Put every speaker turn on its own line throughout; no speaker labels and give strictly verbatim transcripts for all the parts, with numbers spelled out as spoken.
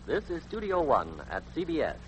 This is Studio One at C B S.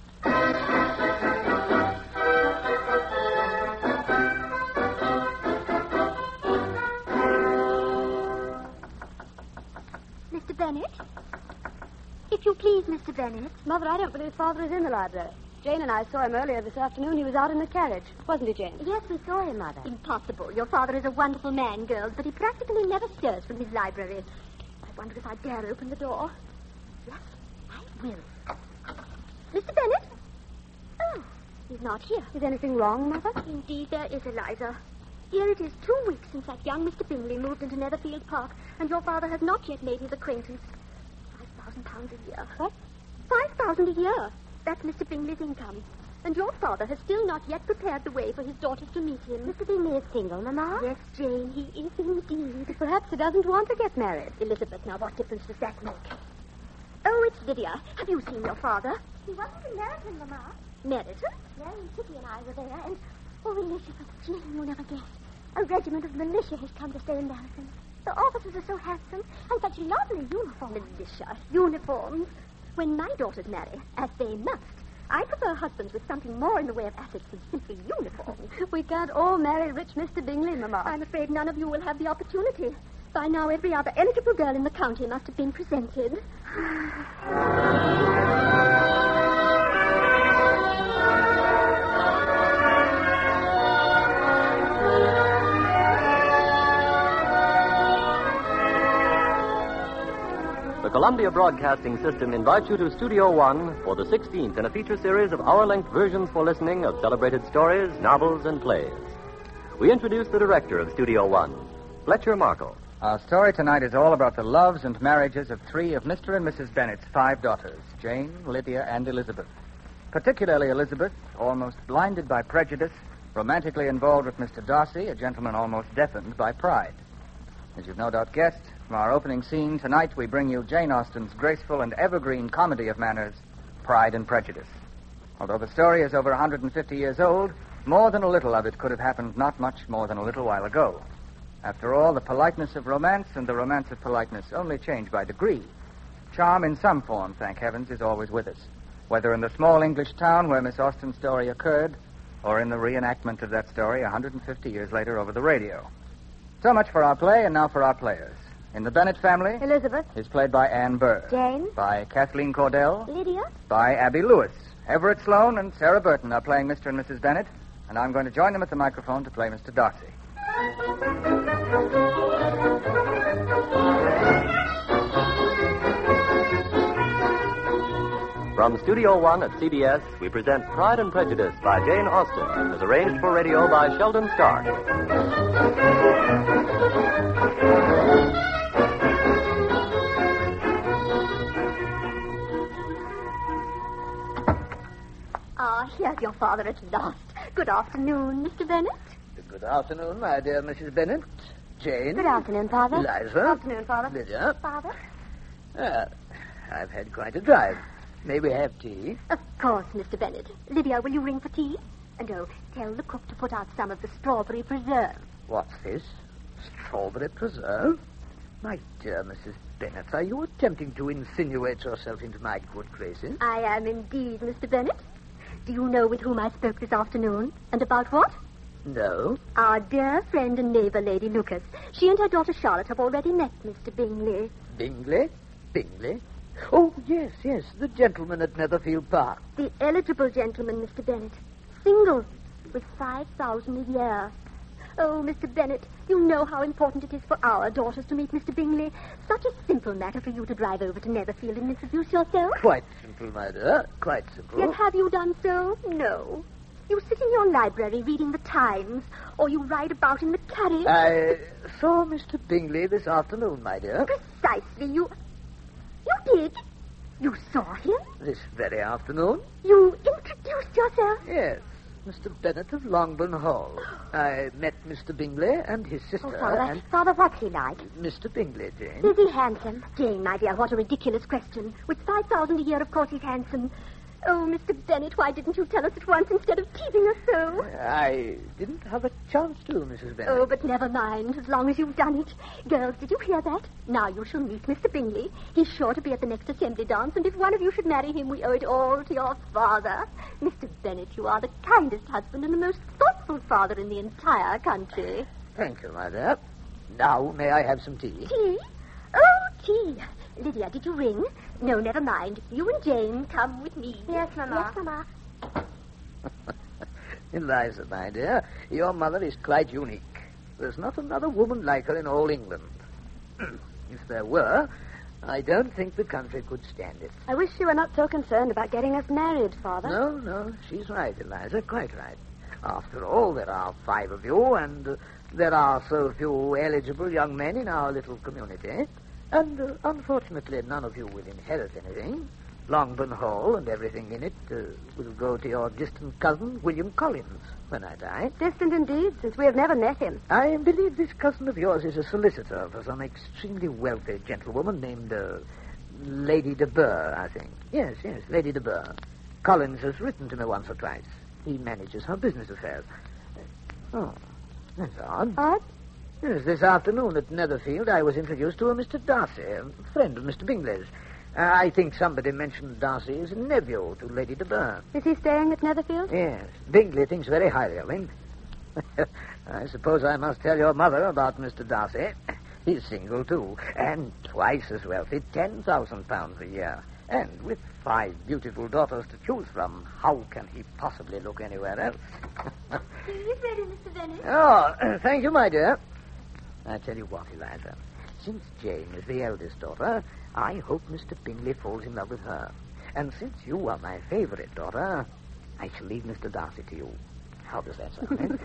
Mister Bennett? If you please, Mister Bennett.
Mother, I don't believe Father is in the library. Jane and I saw him earlier this afternoon. He was out in the carriage. Wasn't he, Jane?
Yes, we saw him, Mother. Impossible. Your father is a wonderful man, girls, but he practically never stirs from his library. I wonder if I dare open the door. Yes, I will. Mister Bennett? Oh, he's not here.
Is anything wrong, Mother?
Indeed, there is, Eliza. Here it is two weeks since that young Mister Bingley moved into Netherfield Park, and your father has not yet made his acquaintance. Five thousand pounds a year.
What?
Five thousand a year. That's Mister Bingley's income. And your father has still not yet prepared the way for his daughters to meet him.
Mister Bingley is single, Mamma?
Yes, Jane, he is indeed.
Perhaps he doesn't want to get married.
Elizabeth, now what difference does that make? Oh, it's Lydia. Have you seen your father?
He wasn't in Meryton, Mamma.
Meryton?
No, Kitty and I were there, and... Oh, Elizabeth, Jane will never guess. A regiment of militia has come to stay in Meryton. The officers are so handsome, and such lovely uniforms.
Militia. Uniforms. When my daughters marry, as they must, I prefer husbands with something more in the way of assets than simply uniforms.
We can't all marry rich Mister Bingley, Mamma.
I'm afraid none of you will have the opportunity. By now, every other eligible girl in the county must have been presented.
The Columbia Broadcasting System invites you to Studio One for the sixteenth in a feature series of hour-length versions for listening of celebrated stories, novels, and plays. We introduce the director of Studio One, Fletcher Markle.
Our story tonight is all about the loves and marriages of three of Mister and Missus Bennett's five daughters, Jane, Lydia, and Elizabeth. Particularly Elizabeth, almost blinded by prejudice, romantically involved with Mister Darcy, a gentleman almost deafened by pride. As you've no doubt guessed, from our opening scene, tonight we bring you Jane Austen's graceful and evergreen comedy of manners, Pride and Prejudice. Although the story is over one hundred fifty years old, more than a little of it could have happened not much more than a little while ago. After all, the politeness of romance and the romance of politeness only change by degree. Charm in some form, thank heavens, is always with us, whether in the small English town where Miss Austen's story occurred, or in the reenactment of that story one hundred fifty years later over the radio. So much for our play, and now for our players. In the Bennett family,
Elizabeth.
is played by Anne Burr.
Jane.
By Kathleen Cordell.
Lydia?
By Abby Lewis. Everett Sloane and Sarah Burton are playing Mister and Missus Bennett, and I'm going to join them at the microphone to play Mister Darcy.
From Studio One at C B S, we present Pride and Prejudice by Jane Austen, as arranged for radio by Sheldon Stark.
Ah, here's your father at last. Good afternoon, Mister Bennett.
Good afternoon, my dear Missus Bennett. Jane.
Good afternoon, Father.
Eliza.
Good afternoon, Father.
Lydia.
Father?
Ah, I've had quite a drive. May we have tea?
Of course, Mister Bennett. Lydia, will you ring for tea? And oh, tell the cook to put out some of the strawberry preserve.
What's this? Strawberry preserve? My dear Missus Bennett, are you attempting to insinuate yourself into my good graces?
I am indeed, Mister Bennett. Do you know with whom I spoke this afternoon? And about what?
No.
Our dear friend and neighbor, Lady Lucas. She and her daughter Charlotte have already met Mister Bingley.
Bingley? Bingley? Oh, yes, yes, the gentleman at Netherfield Park.
The eligible gentleman, Mister Bennett. Single, with five thousand a year. Oh, Mister Bennett, you know how important it is for our daughters to meet Mister Bingley. Such a simple matter for you to drive over to Netherfield and introduce yourself.
Quite simple, my dear. Quite simple.
Yet have you done so? No. You sit in your library reading the Times, or you ride about in the carriage.
I saw Mister Bingley this afternoon, my dear.
Precisely. You... You did? You saw him?
This very afternoon?
You introduced yourself?
Yes. Mister Bennett of Longbourn Hall. I met Mister Bingley and his sister.
Oh, Father,
and
Father, what's he like?
Mister Bingley, Jane.
Is he handsome?
Jane, my dear, what a ridiculous question. With five thousand a year, of course he's handsome. Oh, Mister Bennett, why didn't you tell us at once instead of teasing us so?
I didn't have a chance to, Missus Bennett.
Oh, but never mind, as long as you've done it. Girls, did you hear that? Now you shall meet Mister Bingley. He's sure to be at the next assembly dance, and if one of you should marry him, we owe it all to your father. Mister Bennett, you are the kindest husband and the most thoughtful father in the entire country.
Thank you, my dear. Now, may I have some tea?
Tea? Oh, tea. Lydia, did you ring? No, never mind. You and Jane come with me.
Yes, Mama.
Yes, Mama.
Eliza, my dear, your mother is quite unique. There's not another woman like her in all England. If there were, I don't think the country could stand it.
I wish you were not so concerned about getting us married, Father.
No, no, she's right, Eliza, quite right. After all, there are five of you, and uh, there are so few eligible young men in our little community. And, uh, unfortunately, none of you will inherit anything. Longbourn Hall and everything in it uh, will go to your distant cousin, William Collins, when I die.
Distant indeed, since we have never met him.
I believe this cousin of yours is a solicitor for some extremely wealthy gentlewoman named uh, Lady de Burr, I think. Yes, yes, Lady de Burr. Collins has written to me once or twice. He manages her business affairs. Oh, that's odd.
Odd?
Yes, this afternoon at Netherfield, I was introduced to a Mister Darcy, a friend of Mister Bingley's. Uh, I think somebody mentioned Darcy as a nephew to Lady de Burr.
Is he staying at Netherfield?
Yes. Bingley thinks very highly of him. I suppose I must tell your mother about Mister Darcy. He's single, too, and twice as wealthy, ten thousand pounds a year. And with five beautiful daughters to choose from, how can he possibly look anywhere else?
He's ready, Mister Bennett.
Oh, thank you, my dear. I tell you what, Eliza. Since Jane is the eldest daughter, I hope Mister Bingley falls in love with her. And since you are my favorite daughter, I shall leave Mister Darcy to you. How does that sound,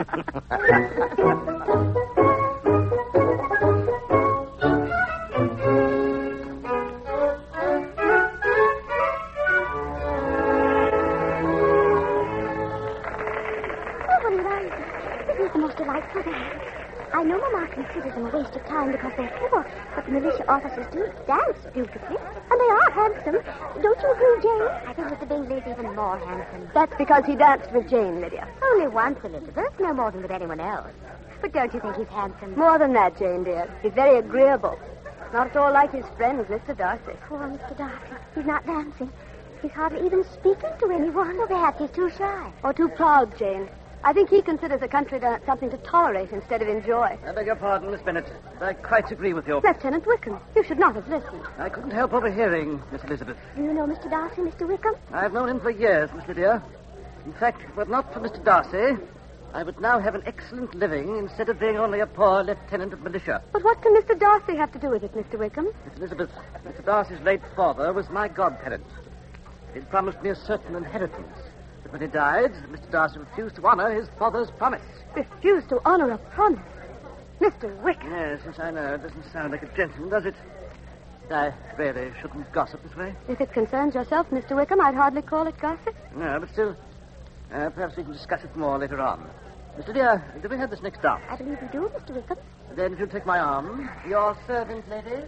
Oh, Eliza, this is the most delightful day. I know Mama considers them a waste of time because they're poor, but the militia officers do dance beautifully, and they are handsome. Don't you agree, Jane? I think Mister Bingley's even more handsome.
That's because he danced with Jane, Lydia.
Only once, Elizabeth, no more than with anyone else. But don't you think he's handsome?
More than that, Jane, dear. He's very agreeable. Not at all like his friend, Mister Darcy.
Poor Mister Darcy. He's not dancing. He's hardly even speaking to anyone. Well, perhaps he's too shy.
Or too proud, Jane. I think he considers a country dance something to tolerate instead of enjoy.
I beg your pardon, Miss Bennett. I quite agree with you.
Lieutenant Wickham, you should not have listened.
I couldn't help overhearing, Miss Elizabeth.
Do you know Mister Darcy, Mister Wickham?
I've known him for years, Miss Lydia. In fact, if it were not for Mister Darcy, I would now have an excellent living instead of being only a poor lieutenant of militia.
But what can Mister Darcy have to do with it, Mister Wickham?
Miss Elizabeth, Mister Darcy's late father was my godparent. He'd promised me a certain inheritance. But when he died, Mister Darcy refused to honor his father's promise.
Refused to honor a promise? Mister Wickham.
Yes, yes, I know. It doesn't sound like a gentleman, does it? I really shouldn't gossip this way.
If it concerns yourself, Mister Wickham, I'd hardly call it gossip.
No, but still, uh, perhaps we can discuss it more later on. Mister Dear, do we have this next dance?
I believe we do, Mister Wickham.
Then if you'll take my arm. Your servant, lady.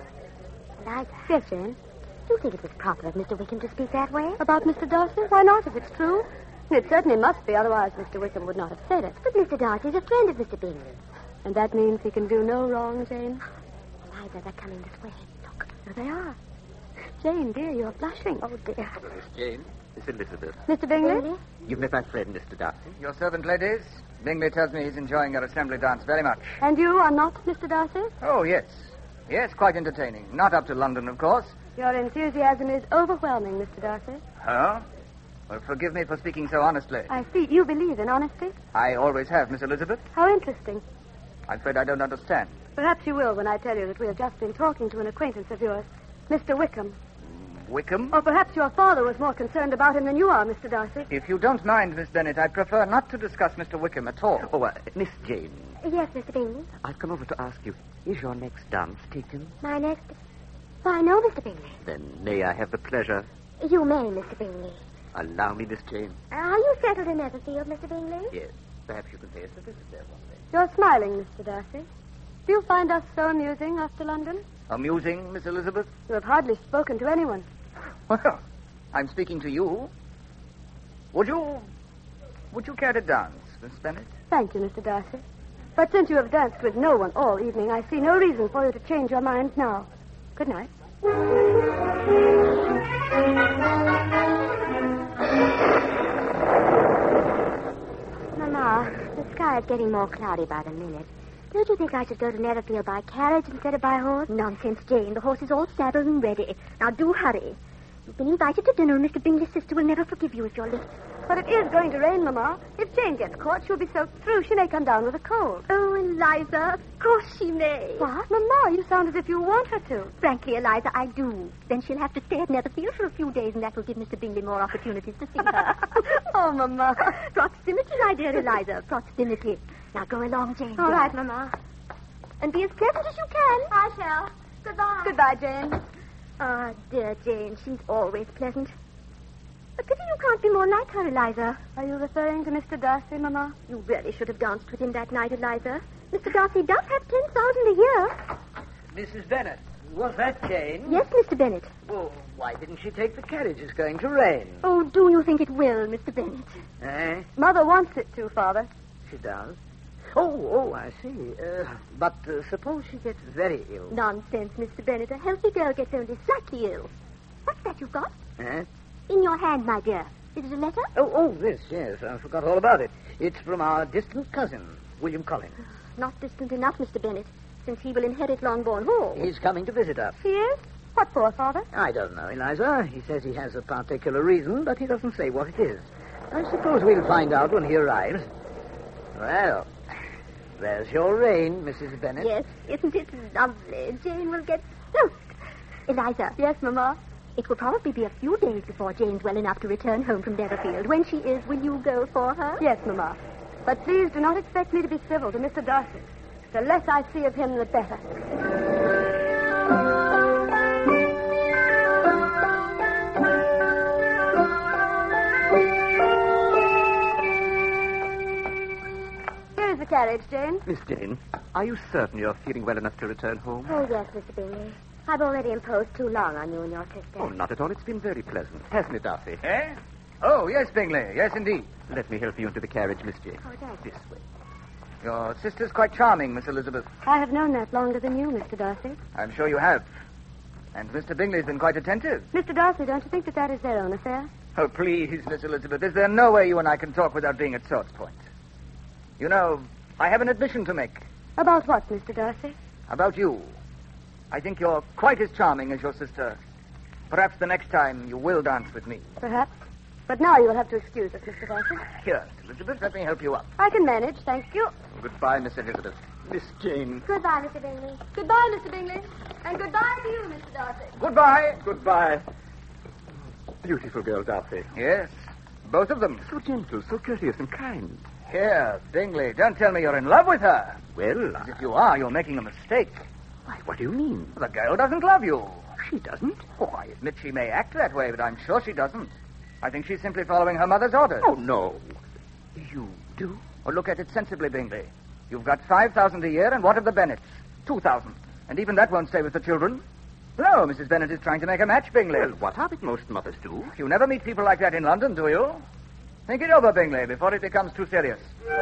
Eliza,
Yes, Jane.
do you think it was proper of Mister Wickham to speak that way?
About Mister Darcy? Why not, if it's true? It certainly must be, otherwise Mister Wickham would not have said it.
But Mister Darcy's a friend of Mister Bingley.
And that means he can do no wrong, Jane.
Eliza, they're coming this way. Look.
There they are. Jane, dear, you're blushing.
Oh, dear.
Miss Jane, Miss Elizabeth.
Mister Bingley?
Bingley?
You've met my friend, Mister Darcy.
Your servant, ladies. Bingley tells me he's enjoying your assembly dance very much.
And you are not Mister Darcy?
Oh, yes. Yes, quite entertaining. Not up to London, of course.
Your enthusiasm is overwhelming, Mister Darcy.
Huh? Well, forgive me for speaking so honestly.
I see. You believe in honesty?
I always have, Miss Elizabeth.
How interesting.
I'm afraid I don't understand.
Perhaps you will when I tell you that we have just been talking to an acquaintance of yours, Mister Wickham.
Wickham?
Or perhaps your father was more concerned about him than you are, Mister Darcy.
If you don't mind, Miss Bennett, I'd prefer not to discuss Mister Wickham at all.
Oh, uh, Miss Jane,
Yes, Mister Bingley.
I've come over to ask you, is your next dance taken?
My next... Why, no, Mister Bingley.
Then may I have the pleasure?
You may, Mister Bingley.
Allow me, Miss Jane.
Are you settled in Netherfield, Mister Bingley?
Yes. Perhaps you can pay us a visit there one day.
You're smiling, Mister Darcy. Do you find us so amusing after London?
Amusing, Miss Elizabeth?
You have hardly spoken to anyone.
Well, I'm speaking to you. Would you... Would you care to dance, Miss Bennett?
Thank you, Mister Darcy. But since you have danced with no one all evening, I see no reason for you to change your mind now. Good night.
Mama, the sky is getting more cloudy by the minute. Don't you think I should go to Netherfield by carriage instead of by horse?
Nonsense, Jane. The horse is all saddled and ready. Now, do hurry. You've been invited to dinner, and Mister Bingley's sister will never forgive you if you're late.
But it is going to rain, Mama. If Jane gets caught, she'll be soaked through. She may come down with a cold.
Oh, Eliza, of course she may.
What? Mama, you sound as if you want her to.
Frankly, Eliza, I do. Then she'll have to stay at Netherfield for a few days, and that will give Mister Bingley more opportunities to see her.
Oh, Mama.
Proximity, my dear Eliza. Proximity. Now go along, Jane.
All
dear.
right, Mama.
And be as pleasant as you can.
I shall. Goodbye.
Goodbye, Jane.
Ah, dear Jane, she's always pleasant. But pity you can't be more like her, Eliza.
Are you referring to Mister Darcy, Mama?
You really should have danced with him that night, Eliza. Mister Darcy does have ten thousand a year.
Missus Bennet, was that Jane?
Yes, Mister Bennet.
Well, why didn't she take the carriage? It's going to rain.
Oh, do you think it will, Mister Bennet?
Eh?
Mother wants it to, Father.
She does? Oh, oh, I see. Uh, but uh, suppose she gets very ill.
Nonsense, Mister Bennet. A healthy girl gets only slightly ill. What's that you've got?
Eh?
In your hand, my dear. Is it a letter?
Oh, oh, this, yes. I forgot all about it. It's from our distant cousin, William Collins.
Not distant enough, Mister Bennet, since he will inherit Longbourn Hall.
He's coming to visit us.
He is? What for, Father?
I don't know, Eliza. He says he has a particular reason, but he doesn't say what it is. I suppose we'll find out when he arrives. Well, there's your rain, Missus Bennet.
Yes, isn't it lovely? Jane will get soaked. Eliza.
Yes, Mama.
It will probably be a few days before Jane's well enough to return home from Netherfield. When she is, will you go for her?
Yes, Mama. But please do not expect me to be civil to Mister Darcy. The less I see of him, the better. Here is the carriage, Jane.
Miss Jane, are you certain you're feeling well enough to return home?
Oh, yes, Mister Bingley. I've already imposed too long on you and your sister.
Oh, not at all. It's been very pleasant. Hasn't it, Darcy?
Eh? Oh, yes, Bingley. Yes, indeed.
Let me help you into the carriage, Miss Jane.
Oh, thanks.
This way.
Your sister's quite charming, Miss Elizabeth.
I have known that longer than you, Mister Darcy.
I'm sure you have. And Mister Bingley's been quite attentive.
Mister Darcy, don't you think that that is their own affair?
Oh, please, Miss Elizabeth. Is there no way you and I can talk without being at sword's point? You know, I have an admission to make.
About what, Mister Darcy?
About you. I think you're quite as charming as your sister. Perhaps the next time you will dance with me.
Perhaps. But now you will have to excuse us, Mister Darcy.
Here, Elizabeth, let me help you up.
I can manage, thank you.
Goodbye, Miss Elizabeth. Miss Jane.
Goodbye, Mister Bingley.
Goodbye, Mister Bingley. And goodbye to you, Mister Darcy.
Goodbye.
Goodbye. Beautiful girl, Darcy.
Yes, both of them.
So gentle, so courteous and kind.
Here, Bingley, don't tell me you're in love with her.
Well,
As if you are, you're making a mistake.
why, what do you mean?
The girl doesn't love you.
She doesn't.
Oh, I admit she may act that way, but I'm sure she doesn't. I think she's simply following her mother's orders.
Oh, no. You do?
Oh, look at it sensibly, Bingley. You've got five thousand a year, and what of the Bennets? Two thousand. And even that won't stay with the children. No, Missus Bennet is trying to make a match, Bingley.
Well, what of it? Most mothers do.
You never meet people like that in London, do you? Think it over, Bingley, before it becomes too serious.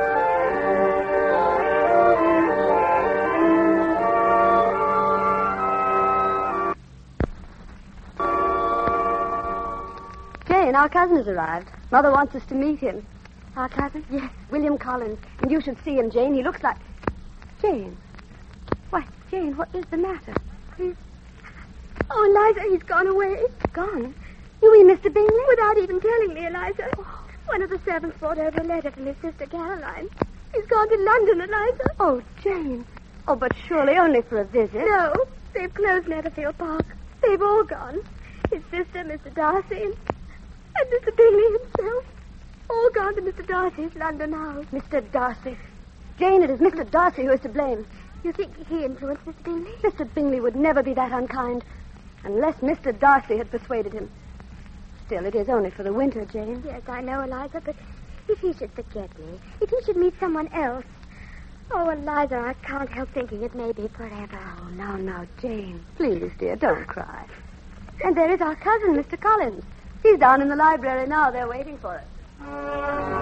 Jane, our cousin has arrived. Mother wants us to meet him.
Our cousin?
Yes, William Collins. And you should see him, Jane. He looks like... Jane. Why, Jane, what is the matter?
He's... Oh, Eliza, he's gone away.
Gone? You mean Mister Bingley?
Without even telling me, Eliza. One of the servants brought over a letter from his sister Caroline. He's gone to London, Eliza.
Oh, Jane. Oh, but surely only for a visit.
No, they've closed Netherfield Park. They've all gone. His sister, Mister Darcy, and, and Mister Bingley himself. All gone to Mister Darcy's London house.
Mister Darcy. Jane, it is Mister Darcy who is to blame.
You think he influenced Mister Bingley?
Mister Bingley would never be that unkind unless Mister Darcy had persuaded him. Still, it is only for the winter, Jane.
Yes, I know, Eliza, but if he should forget me, if he should meet someone else... Oh, Eliza, I can't help thinking it may be forever.
Oh, now, now, Jane. Please, dear, don't cry. And there is our cousin, Mister Collins. He's down in the library now. They're waiting for us.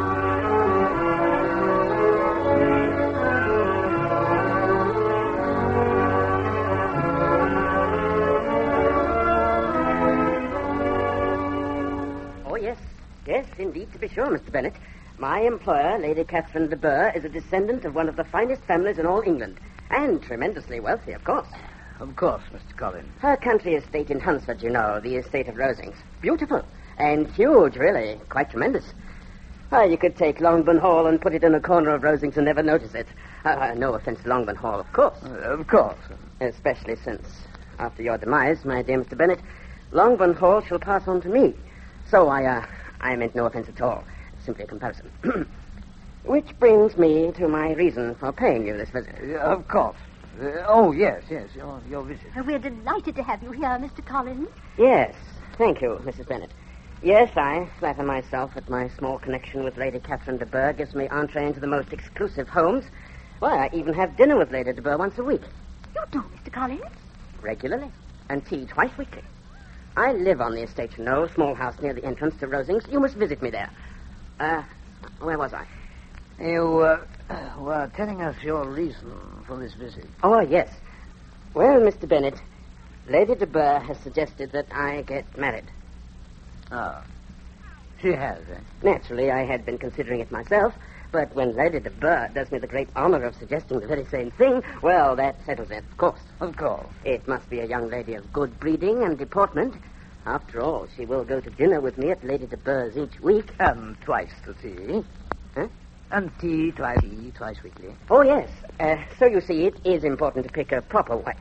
Oh, yes. Yes, indeed, to be sure, Mister Bennett. My employer, Lady Catherine de Bourgh, is a descendant of one of the finest families in all England. And tremendously wealthy, of course.
Of course, Mister Collins.
Her country estate in Hunsford, you know, the estate of Rosings. Beautiful. And huge, really. Quite tremendous. Why, you could take Longbourn Hall and put it in a corner of Rosings and never notice it. Uh, uh, no offense to Longbourn Hall, of course.
Uh, of course.
Especially since, after your demise, my dear Mister Bennett, Longbourn Hall shall pass on to me. So I, uh, I meant no offense at all. Simply a comparison. Which brings me to my reason for paying you this visit.
Uh, of course. Uh, oh, yes, yes, your, your visit.
We're delighted to have you here, Mister Collins.
Yes, thank you, Missus Bennett. Yes, I flatter myself that my small connection with Lady Catherine de Bourgh gives me entree into the most exclusive homes. Why, I even have dinner with Lady de Bourgh once a week.
You do, Mister Collins?
Regularly. And tea twice weekly. I live on the estate, you know, small house near the entrance to Rosings. You must visit me there. Uh, where was I?
You uh, were telling us your reason for this visit.
Oh, yes. Well, Mister Bennett, Lady de Bourgh has suggested that I get married.
Oh. She has, eh?
Naturally, I had been considering it myself, but when Lady de Bourgh does me the great honor of suggesting the very same thing, well, that settles it, of course.
Of course.
It must be a young lady of good breeding and deportment. After all, she will go to dinner with me at Lady de Bourgh's each week.
And twice to tea.
Huh?
And tea twice, tea twice weekly.
Oh, yes. Uh, so you see, it is important to pick a proper wife.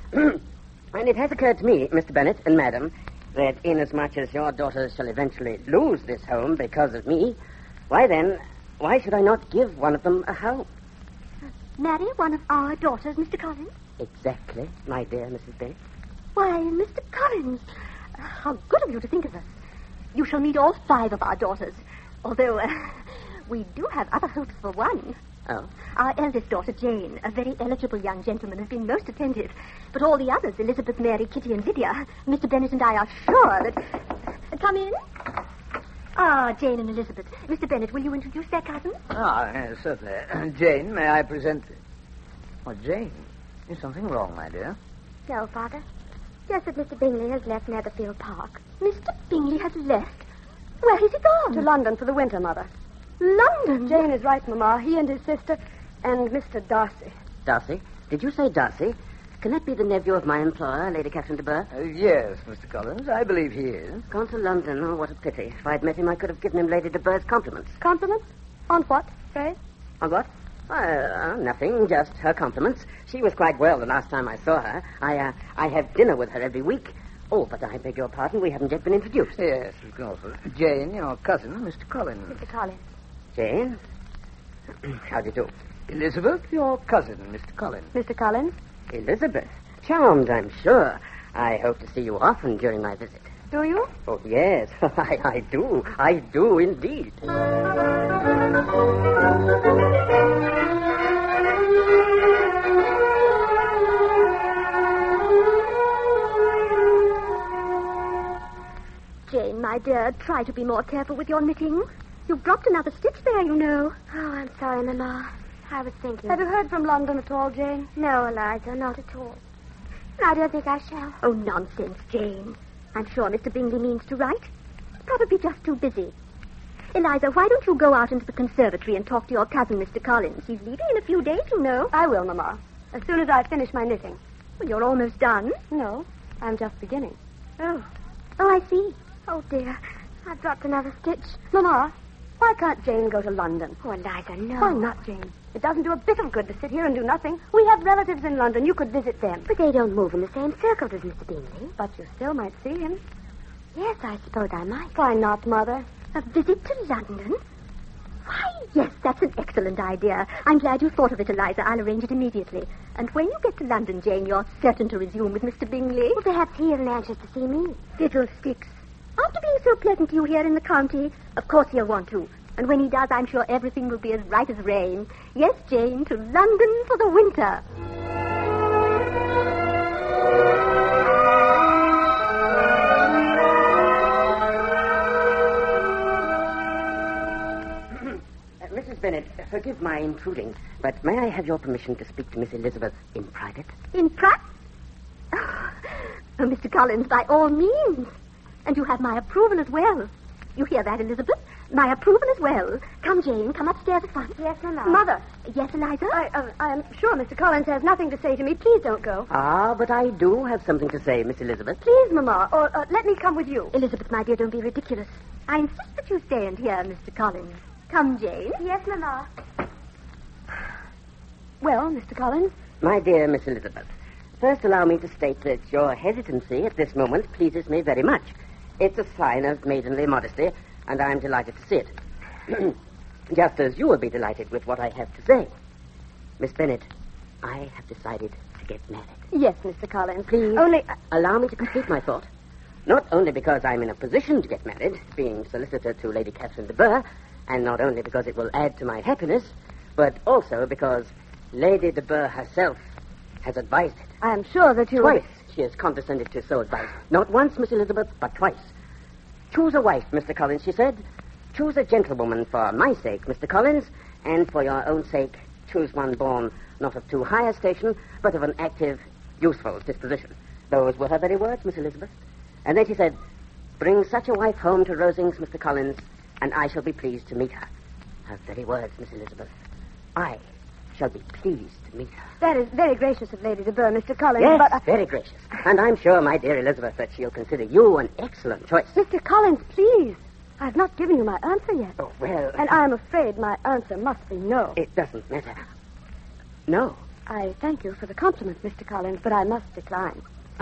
And it has occurred to me, Mister Bennett and Madam, that inasmuch as your daughters shall eventually lose this home because of me, why then, why should I not give one of them a home?
Marry one of our daughters, Mister Collins?
Exactly, my dear Missus Bennett.
Why, Mister Collins, how good of you to think of us. You shall meet all five of our daughters, although uh, we do have other hopes for one.
Oh?
Our eldest daughter, Jane, a very eligible young gentleman, has been most attentive. But all the others, Elizabeth, Mary, Kitty, and Lydia, Mister Bennett and I are sure that... Uh, come in. Ah, Jane and Elizabeth. Mister Bennett, will you introduce their cousins?
Ah, yes, certainly. Jane, may I present... Oh, Jane, is something wrong, my dear?
No, Father. Just that Mister Bingley has left Netherfield Park.
Mister Bingley has left? Where has he gone?
To London for the winter, Mother.
London?
Jane is right, Mamma. He and his sister and Mister Darcy.
Darcy? Did you say Darcy? Can that be the nephew of my employer, Lady Catherine de Bourgh?
Uh, yes, Mister Collins, I believe he is.
Gone to London. Oh, what a pity. If I'd met him, I could have given him Lady de Bourgh's compliments.
Compliments? On what, pray?
On what? Uh, nothing, just her compliments. She was quite well the last time I saw her. I, uh, I have dinner with her every week. Oh, but I beg your pardon, we haven't yet been introduced.
Yes, of course. Jane, your cousin, Mister Collins.
Mister Collins.
Jane? How do you do?
Elizabeth, your cousin, Mister Collins.
Mister Collins?
Elizabeth. Charmed, I'm sure. I hope to see you often during my visit.
Do you?
Oh, yes. I, I do. I do indeed.
Jane, my dear, try to be more careful with your knitting. You've dropped another stitch there, you know.
Oh, I'm sorry, Mama. I was thinking.
Have you heard from London at all, Jane?
No, Eliza, not at all. I don't think I shall.
Oh, nonsense, Jane. I'm sure Mister Bingley means to write. Probably just too busy. Eliza, why don't you go out into the conservatory and talk to your cousin, Mister Collins? He's leaving in a few days, you know.
I will, Mamma. As soon as I finish my knitting.
Well, you're almost done.
No, I'm just beginning.
Oh. Oh, I see.
Oh, dear. I've dropped another stitch.
Mamma, why can't Jane go to London?
Oh, Eliza, no.
Why not, Jane? It doesn't do a bit of good to sit here and do nothing. We have relatives in London. You could visit them.
But they don't move in the same circles as Mister Bingley.
But you still might see him.
Yes, I suppose I might.
Why not, Mother?
A visit to London? Why, yes, that's an excellent idea. I'm glad you thought of it, Eliza. I'll arrange it immediately. And when you get to London, Jane, you're certain to resume with Mister Bingley.
Well, perhaps he isn't anxious to see me.
Fiddlesticks. After being so pleasant to you here in the county, of course he'll want to. And when he does, I'm sure everything will be as right as rain. Yes, Jane, to London for the winter.
Bennet, forgive my intruding, but may I have your permission to speak to Miss Elizabeth in private?
In private? Oh, Mister Collins, by all means. And you have my approval as well. You hear that, Elizabeth? My approval as well. Come, Jane, come upstairs at once.
Yes, Mama.
Mother. Yes, Eliza?
I, uh, I am sure Mister Collins has nothing to say to me. Please don't go.
Ah, but I do have something to say, Miss Elizabeth.
Please, Mama, or uh, let me come with you.
Elizabeth, my dear, don't be ridiculous. I insist that you stay and hear Mister Collins. Come, Jane.
Yes, Mama. Well, Mister Collins?
My dear Miss Elizabeth, first allow me to state that your hesitancy at this moment pleases me very much. It's a sign of maidenly modesty, and I'm delighted to see it. Just as you will be delighted with what I have to say. Miss Bennet, I have decided to get married.
Yes, Mister Collins.
Please
Only... Uh,
allow me to complete my thought. Not only because I'm in a position to get married, being solicitor to Lady Catherine de Bourgh, and not only because it will add to my happiness, but also because Lady de Bourgh herself has advised it.
I am sure that you...
Twice she has condescended to so advise. Not once, Miss Elizabeth, but twice. Choose a wife, Mister Collins, she said. Choose a gentlewoman for my sake, Mister Collins, and for your own sake, choose one born not of too high a station, but of an active, useful disposition. Those were her very words, Miss Elizabeth. And then she said, bring such a wife home to Rosings, Mister Collins, and I shall be pleased to meet her. Her very words, Miss Elizabeth. I shall be pleased to meet her.
That is very gracious of Lady de Bourgh, Mister Collins,
Yes,
but... I...
very gracious. And I'm sure, my dear Elizabeth, that she'll consider you an excellent choice.
Mister Collins, please. I've not given you my answer yet.
Oh, well...
And I'm afraid my answer must be no.
It doesn't matter. No.
I thank you for the compliment, Mister Collins, but I must decline.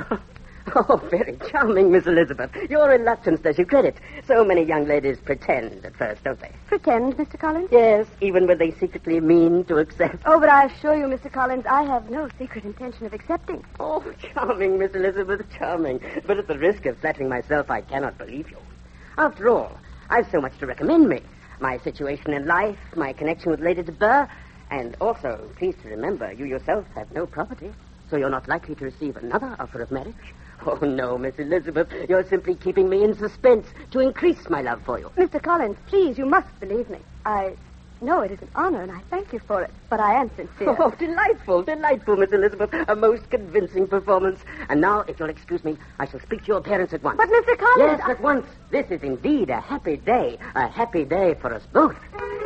Oh, very charming, Miss Elizabeth. Your reluctance does you credit. So many young ladies pretend at first, don't they?
Pretend, Mister Collins?
Yes, even when they secretly mean to accept.
Oh, but I assure you, Mister Collins, I have no secret intention of accepting.
Oh, charming, Miss Elizabeth, charming. But at the risk of flattering myself, I cannot believe you. After all, I've so much to recommend me. My situation in life, my connection with Lady de Bourgh, and also, please to remember, you yourself have no property, so you're not likely to receive another offer of marriage. Oh, no, Miss Elizabeth. You're simply keeping me in suspense to increase my love for you.
Mister Collins, please, you must believe me. I know it is an honor, and I thank you for it, but I am sincere.
Oh, delightful, delightful, Miss Elizabeth. A most convincing performance. And now, if you'll excuse me, I shall speak to your parents at once.
But, Mister Collins...
Yes, at once. This is indeed a happy day. A happy day for us both.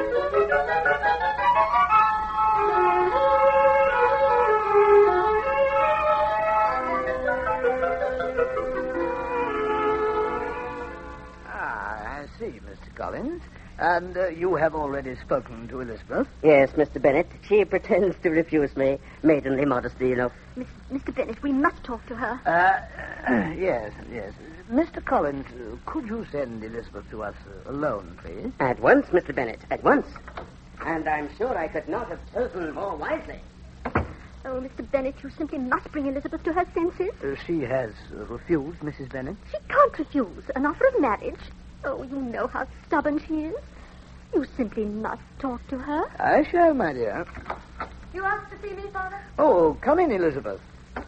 Mister Collins. And uh, you have already spoken to Elizabeth?
Yes, Mister Bennet. She pretends to refuse me. Maidenly modesty, you know.
Miss, Mister Bennet, we must talk to her.
Uh, yes, yes. Mister Collins, uh, could you send Elizabeth to us uh, alone, please?
At once, Mister Bennet, at once. And I'm sure I could not have chosen more wisely.
Oh, Mister Bennet, you simply must bring Elizabeth to her senses.
Uh, she has uh, refused, Missus Bennet.
She can't refuse an offer of marriage. Oh, you know how stubborn she is. You simply must talk to her.
I shall, my dear.
You asked to see me, Father?
Oh, come in, Elizabeth.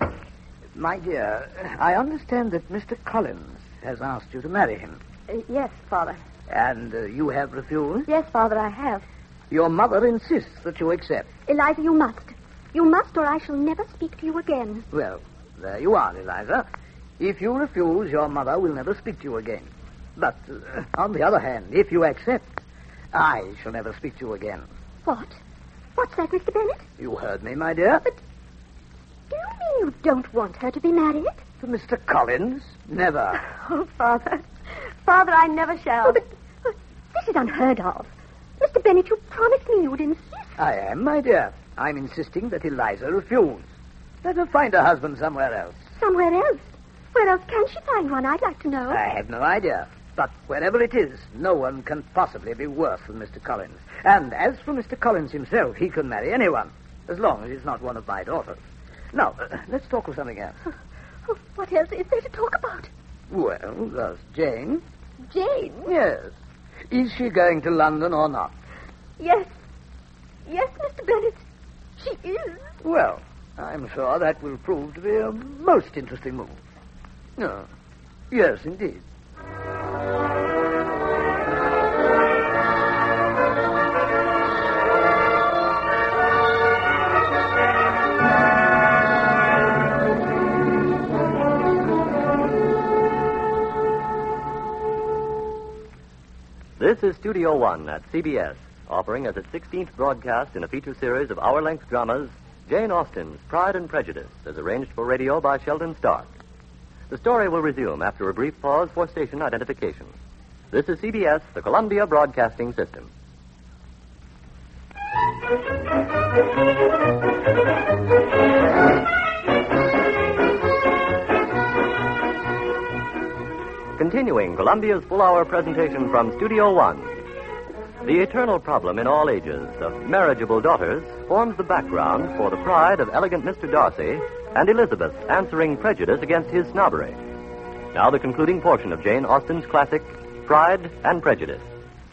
My dear, I understand that Mister Collins has asked you to marry him.
Uh, yes, Father.
And uh, you have refused?
Yes, Father, I have.
Your mother insists that you accept.
Eliza, you must. You must, or I shall never speak to you again.
Well, there you are, Eliza. If you refuse, your mother will never speak to you again. But, uh, on the other hand, if you accept, I shall never speak to you again.
What? What's that, Mister Bennet?
You heard me, my dear.
But do you mean you don't want her to be married?
To Mister Collins? Never.
Oh, Father. Father, I never shall.
Oh, but, but this is unheard of. Mister Bennet, you promised me you would insist.
I am, my dear. I'm insisting that Eliza refuse. Let her find a husband somewhere else.
Somewhere else? Where else can she find one? I'd like to know.
I have no idea. But wherever it is, no one can possibly be worse than Mister Collins. And as for Mister Collins himself, he can marry anyone, as long as he's not one of my daughters. Now, uh, let's talk of something else.
Oh, what else is there to talk about?
Well, there's Jane.
Jane?
Yes. Is she going to London or not?
Yes. Yes, Mister Bennet. She is.
Well, I'm sure that will prove to be a most interesting move. No. Yes, indeed.
This is Studio One at C B S, offering as its sixteenth broadcast in a feature series of hour-length dramas, Jane Austen's Pride and Prejudice, as arranged for radio by Sheldon Stark. The story will resume after a brief pause for station identification. This is C B S, the Columbia Broadcasting System. Continuing Columbia's full-hour presentation from Studio One. The eternal problem in all ages of marriageable daughters forms the background for the pride of elegant Mister Darcy and Elizabeth's answering prejudice against his snobbery. Now the concluding portion of Jane Austen's classic, Pride and Prejudice.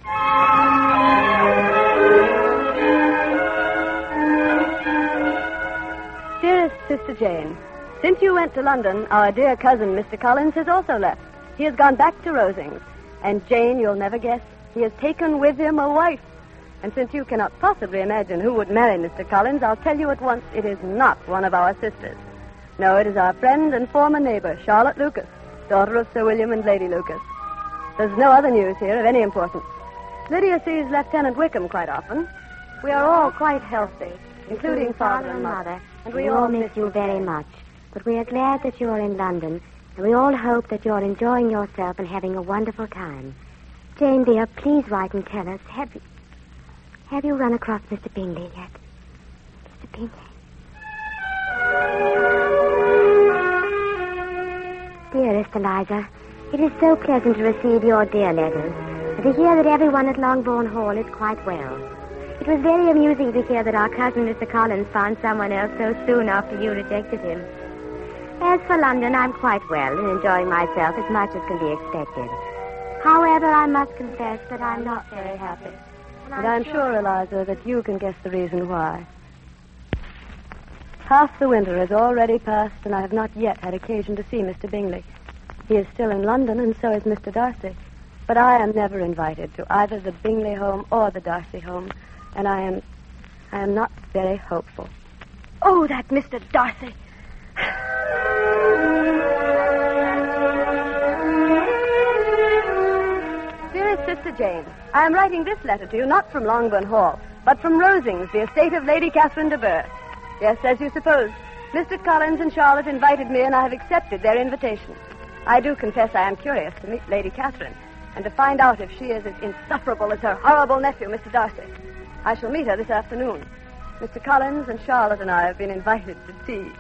Dearest Sister Jane, since you went to London, our dear cousin, Mister Collins, has also left. He has gone back to Rosings. And Jane, you'll never guess, he has taken with him a wife. And since you cannot possibly imagine who would marry Mister Collins, I'll tell you at once it is not one of our sisters. No, it is our friend and former neighbor, Charlotte Lucas, daughter of Sir William and Lady Lucas. There's no other news here of any importance. Lydia sees Lieutenant Wickham quite often. We are all quite healthy, including father and mother.
And we all miss you very much. But we are glad that you're in London, and we all hope that you're enjoying yourself and having a wonderful time. Jane, dear, please write and tell us, have you... Have you run across Mister Bingley yet? Mister Bingley? Dearest Eliza, it is so pleasant to receive your dear letters, and to hear that everyone at Longbourn Hall is quite well. It was very amusing to hear that our cousin Mister Collins found someone else so soon after you rejected him. As for London, I'm quite well and enjoying myself as much as can be expected. However, I must confess that I'm not very happy.
And I'm, I'm sure, Eliza, that you can guess the reason why. Half the winter has already passed, and I have not yet had occasion to see Mister Bingley. He is still in London, and so is Mister Darcy. But I am never invited to either the Bingley home or the Darcy home, and I am... I am not very hopeful. Oh, that Mister Darcy! Dearest Sister Jane, I am writing this letter to you not from Longbourn Hall, but from Rosings, the estate of Lady Catherine de Bourgh. Yes, as you suppose, Mister Collins and Charlotte invited me, and I have accepted their invitation. I do confess I am curious to meet Lady Catherine, and to find out if she is as insufferable as her horrible nephew, Mister Darcy. I shall meet her this afternoon. Mister Collins and Charlotte and I have been invited to tea.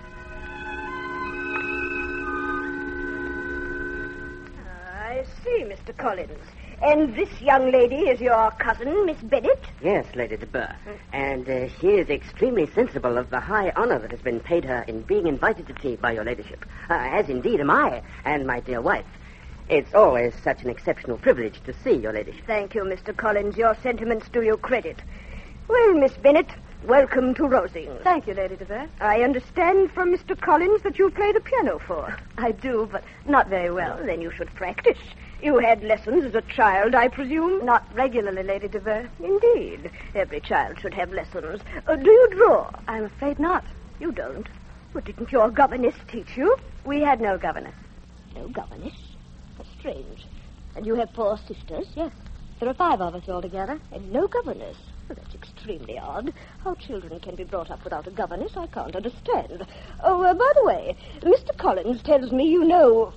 I see, Mister Collins. And this young lady is your cousin, Miss Bennet?
Yes, Lady de Bourgh. And uh, she is extremely sensible of the high honor that has been paid her in being invited to tea by your ladyship, uh, as indeed am I and my dear wife. It's always such an exceptional privilege to see your ladyship.
Thank you, Mister Collins. Your sentiments do you credit. Well, Miss Bennet, welcome to Rosings.
Thank you, Lady de Bourgh.
I understand from Mister Collins that you play the piano for.
I do, but not very well.
Well, then you should practice. You had lessons as a child, I presume?
Not regularly, Lady de Bourgh.
Indeed. Every child should have lessons. Uh, do you draw?
I'm afraid not.
You don't? But didn't your governess teach you?
We had no governess.
No governess? That's strange. And you have four sisters?
Yes. There are five of us altogether.
And no governess? Well, that's extremely odd. How children can be brought up without a governess, I can't understand. Oh, uh, by the way, Mister Collins tells me you know...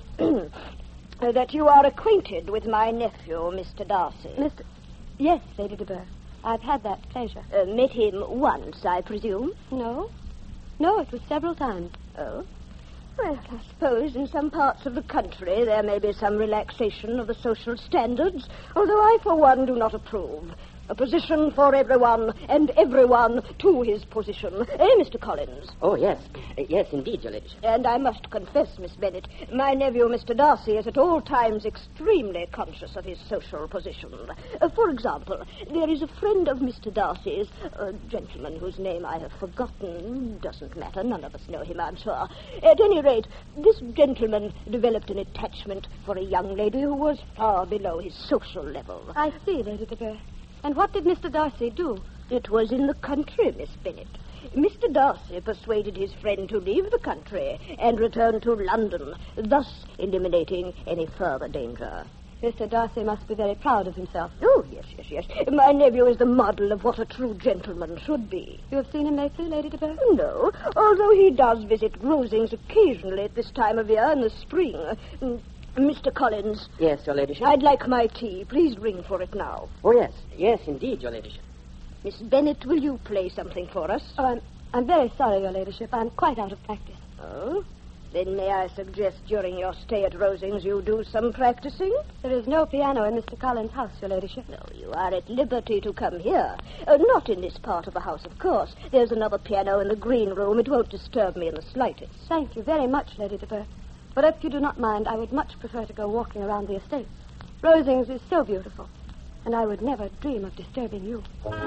Uh, that you are acquainted with my nephew, Mister Darcy.
Mister Yes, Lady de Bourgh. I've had that pleasure.
Uh, met him once, I presume?
No. No, it was several times.
Oh? Well, I suppose in some parts of the country there may be some relaxation of the social standards, although I, for one, do not approve. A position for everyone, and everyone to his position. Eh, Mister Collins?
Oh, yes. Uh, yes, indeed, your ladyship.
And I must confess, Miss Bennet, my nephew, Mister Darcy, is at all times extremely conscious of his social position. Uh, for example, there is a friend of Mister Darcy's, a gentleman whose name I have forgotten. Doesn't matter. None of us know him, I'm sure. At any rate, this gentleman developed an attachment for a young lady who was far below his social level.
I see, Lady de Bourgh. And what did Mister Darcy do?
It was in the country, Miss Bennet. Mister Darcy persuaded his friend to leave the country and return to London, thus eliminating any further danger.
Mister Darcy must be very proud of himself.
Oh, yes, yes, yes. My nephew is the model of what a true gentleman should be.
You have seen him lately, Lady de Bourgh?
No, although he does visit Rosings occasionally at this time of year in the spring. Mm, Mister Collins.
Yes, Your Ladyship.
I'd like my tea. Please ring for it now.
Oh, yes. Yes, indeed, Your Ladyship.
Miss Bennet, will you play something for us?
Oh, I'm, I'm very sorry, Your Ladyship. I'm quite out of practice.
Oh? Then may I suggest during your stay at Rosings you do some practicing?
There is no piano in Mister Collins' house, Your Ladyship.
No, you are at liberty to come here. Uh, not in this part of the house, of course. There's another piano in the green room. It won't disturb me in the slightest.
Thank you very much, Lady de Bourgh. But if you do not mind, I would much prefer to go walking around the estate. Rosings is so beautiful, and I would never dream of disturbing you.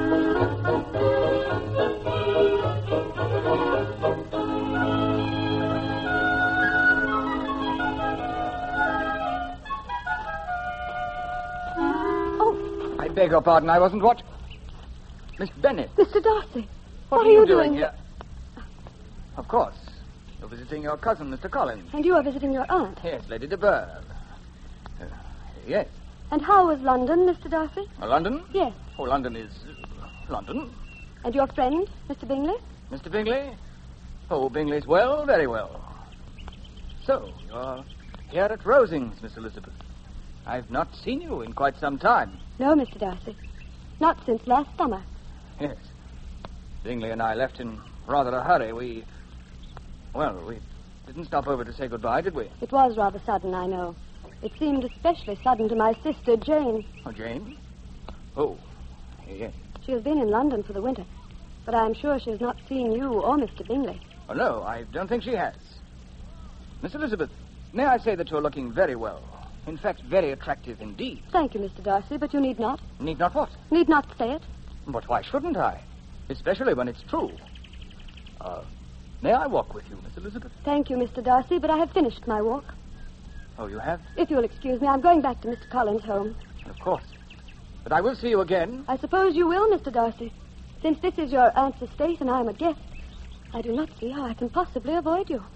I beg your pardon, I wasn't watching. Miss Bennet.
Mister Darcy,
What,
what
are you
doing
here? Of course. You're visiting your cousin, Mister Collins.
And you are visiting your aunt.
Yes, Lady de Bourgh. Uh, yes.
And how is London, Mister Darcy?
Uh, London?
Yes.
Oh, London is... Uh, London.
And your friend, Mister Bingley?
Mister Bingley? Oh, Bingley's well, very well. So, you're here at Rosings, Miss Elizabeth. I've not seen you in quite some time.
No, Mister Darcy. Not since last summer.
Yes. Bingley and I left in rather a hurry. We... Well, we didn't stop over to say goodbye, did we?
It was rather sudden, I know. It seemed especially sudden to my sister, Jane.
Oh, Jane? Oh, yes.
She has been in London for the winter, but I'm sure she has not seen you or Mister Bingley.
Oh, no, I don't think she has. Miss Elizabeth, may I say that you're looking very well. In fact, very attractive indeed.
Thank you, Mister Darcy, but you need not.
Need not what?
Need not say it.
But why shouldn't I? Especially when it's true. Uh, may I walk with you, Miss Elizabeth?
Thank you, Mister Darcy, but I have finished my walk.
Oh, you have?
If you'll excuse me, I'm going back to Mister Collins' home.
Of course. But I will see you again.
I suppose you will, Mister Darcy. Since this is your aunt's estate and I'm a guest, I do not see how I can possibly avoid you.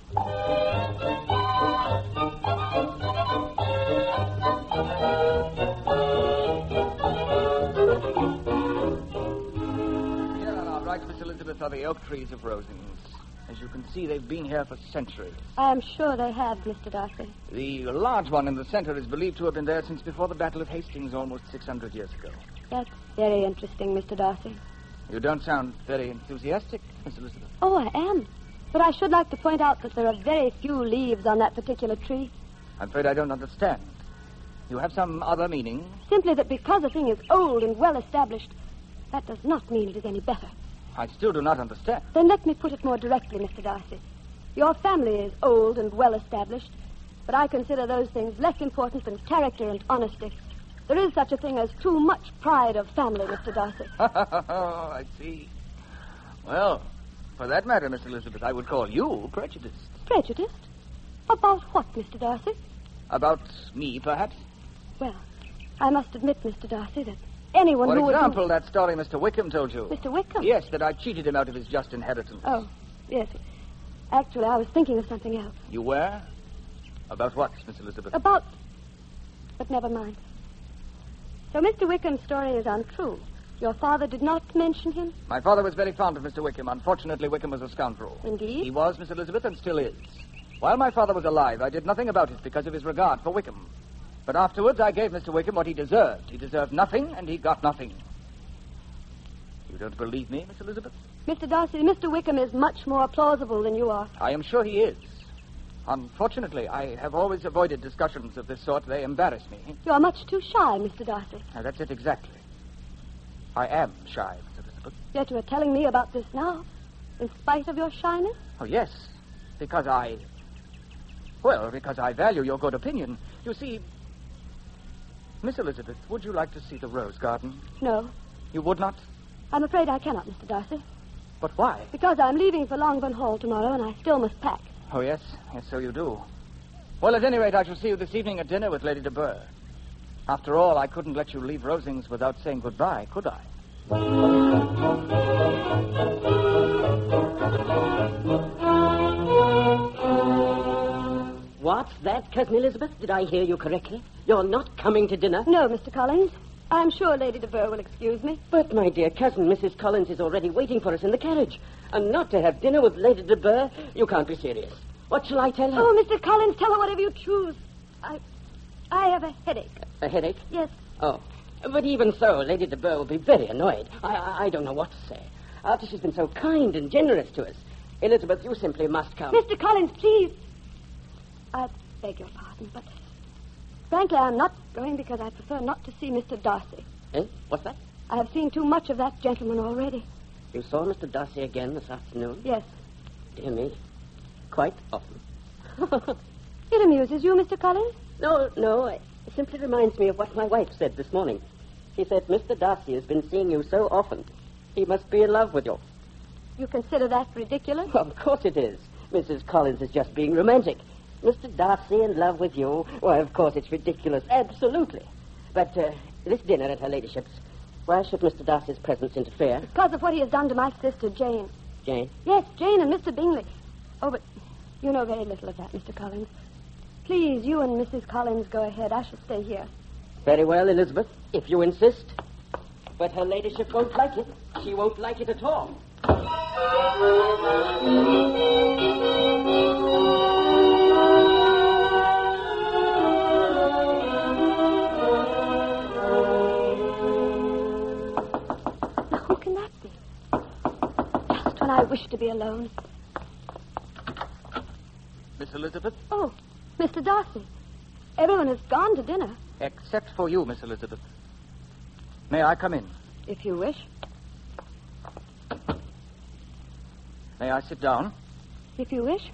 Here on our right, Miss Elizabeth, are the oak trees of Rosings. As you can see, they've been here for centuries.
I am sure they have, Mister Darcy.
The large one in the center is believed to have been there since before the Battle of Hastings almost six hundred years ago.
That's very interesting, Mister Darcy.
You don't sound very enthusiastic, Miss Elizabeth.
Oh, I am. But I should like to point out that there are very few leaves on that particular tree.
I'm afraid I don't understand. You have some other meaning?
Simply that because a thing is old and well established, that does not mean it is any better.
I still do not understand.
Then let me put it more directly, Mister Darcy. Your family is old and well established, but I consider those things less important than character and honesty. There is such a thing as too much pride of family, Mister Darcy.
Oh, I see. Well, for that matter, Miss Elizabeth, I would call you prejudiced.
Prejudiced? About what, Mister Darcy?
About me, perhaps?
Well, I must admit, Mister Darcy, that anyone
For
who
example,
would...
that story Mister Wickham told you.
Mister Wickham?
Yes, that I cheated him out of his just inheritance.
Oh, yes. Actually, I was thinking of something else.
You were? About what, Miss Elizabeth?
About... But never mind. So Mister Wickham's story is untrue. Your father did not mention him?
My father was very fond of Mister Wickham. Unfortunately, Wickham was a scoundrel.
Indeed?
He was, Miss Elizabeth, and still is. While my father was alive, I did nothing about it because of his regard for Wickham. But afterwards, I gave Mister Wickham what he deserved. He deserved nothing, and he got nothing. You don't believe me, Miss Elizabeth?
Mister Darcy, Mister Wickham is much more plausible than you are.
I am sure he is. Unfortunately, I have always avoided discussions of this sort. They embarrass me.
You are much too shy, Mister Darcy.
Now, that's it exactly. I am shy, Miss Elizabeth.
Yet you are telling me about this now, in spite of your shyness?
Oh, yes, because I... Well, because I value your good opinion. You see... Miss Elizabeth, would you like to see the rose garden?
No.
You would not?
I'm afraid I cannot, Mister Darcy.
But why?
Because I'm leaving for Longbourn Hall tomorrow, and I still must pack.
Oh, yes? Yes, so you do. Well, at any rate, I shall see you this evening at dinner with Lady de Bourgh. After all, I couldn't let you leave Rosings without saying goodbye, could I?
Why
What's that, Cousin Elizabeth? Did I hear you correctly? You're not coming to dinner?
No, Mister Collins. I'm sure Lady de Burgh will excuse me.
But, my dear cousin, Missus Collins is already waiting for us in the carriage. And not to have dinner with Lady de Burgh? You can't be serious. What shall I tell her?
Oh, Mister Collins, tell her whatever you choose. I... I have a headache.
A headache?
Yes.
Oh. But even so, Lady de Burgh will be very annoyed. I, I, I don't know what to say. After she's been so kind and generous to us. Elizabeth, you simply must come.
Mister Collins, please. I beg your pardon, but... Frankly, I'm not going because I prefer not to see Mister Darcy.
Eh? What's that?
I have seen too much of that gentleman already.
You saw Mister Darcy again this afternoon?
Yes.
Dear me. Quite often.
It amuses you, Mister Collins?
No, no. It simply reminds me of what my wife said this morning. She said Mister Darcy has been seeing you so often. He must be in love with you.
You consider that ridiculous?
Well, of course it is. Missus Collins is just being romantic. Mister Darcy in love with you? Why, of course it's ridiculous. Absolutely. But uh, this dinner at her ladyship's, why should Mister Darcy's presence interfere?
Because of what he has done to my sister, Jane.
Jane?
Yes, Jane and Mister Bingley. Oh, but you know very little of that, Mister Collins. Please, you and Missus Collins go ahead. I shall stay here.
Very well, Elizabeth, if you insist. But her ladyship won't like it. She won't like it at all.
Who can that be? Just when I wish to be alone.
Miss Elizabeth?
Oh, Mister Darcy. Everyone has gone to dinner.
Except for you, Miss Elizabeth. May I come in?
If you wish.
May I sit down?
If you wish.